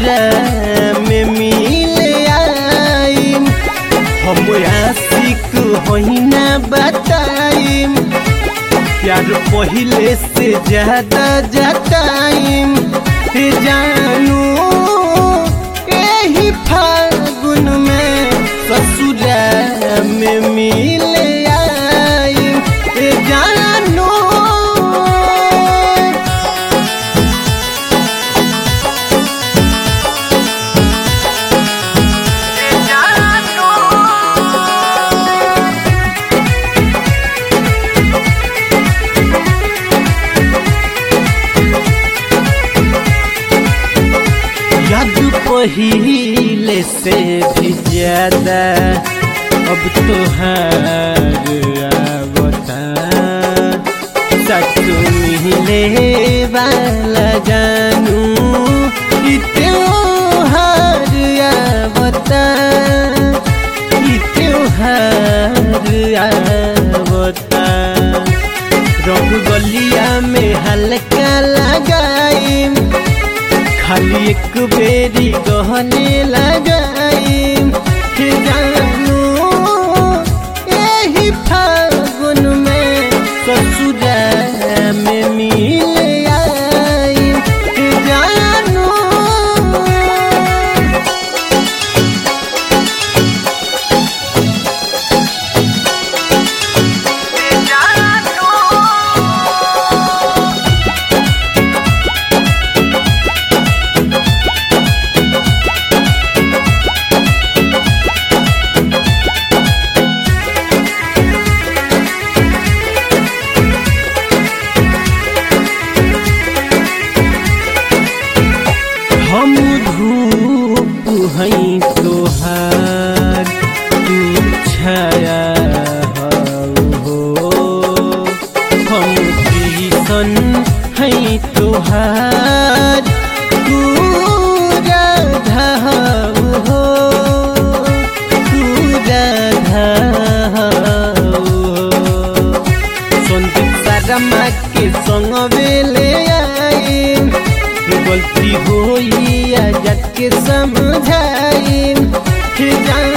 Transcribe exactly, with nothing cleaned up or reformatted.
ससुरा में मिले आईम हम आशिक होइना बताइम प्यार पहिले से ज्यादा जताइम जानू यही फागुन में ससुरा में मिले आईम जानू याद पहिले से भी ज्यादा अब तोहार आवता सच मिले वाला जानू कि त्योहार आवता कि त्योहार आवता रंग गलिया में हल्का लगाई खाली एक बेरी गहने लगाइम जानू यही फागुन में ससुरा में मिले आईम जानू हम धूप हैं तोहार तू छाया हो हम किसन हैं तोहार तू राधा हो तू राधा हो संदीप शर्मा के संग बेले आई गलती होई आजा के समझाई